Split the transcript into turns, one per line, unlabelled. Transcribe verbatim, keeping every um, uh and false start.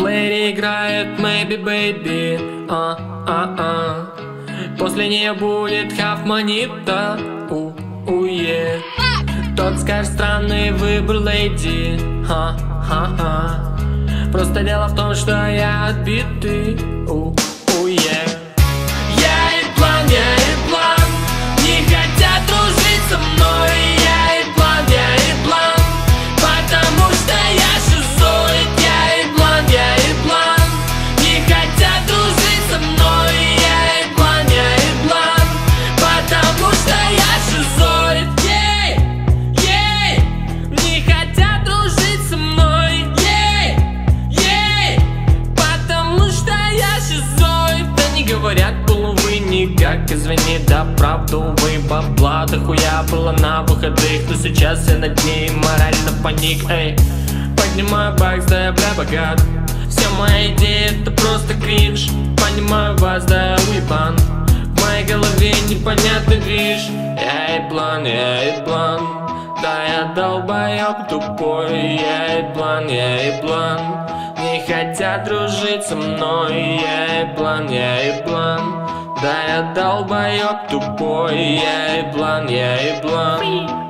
плеере играет Maybe Baby, а, а, а. После нее будет Half Manita, у, у, е. Тот скажет странный выбор, леди, ха, ха, ха. Просто дело в том, что я отбитый, у, у, е. Я и план, я и план, не хотят дружить со мной. Я и план, я и план, потому что я шизоид. Я и план, я и план, не хотят дружить со мной. Я и план, я и план, потому что я шизоид. Ей, ей, не хотят дружить со мной. Ей, ей, потому что я шизоид. Они говорят, вы никак, извини, да правда, увы, бабла дохуя было на выходных, но сейчас я над ней морально паник, эй. Поднимаю бакс, да я бля богат, все мои идеи это просто кринж. Понимаю вас, да я уебан, в моей голове непонятный движ. Я и план, я и план, да я долбоёб тупой. Я и план, я и план, не хотят дружить со мной. Я и план, я и план, да я долбоёб тупой. Я и план, я и план.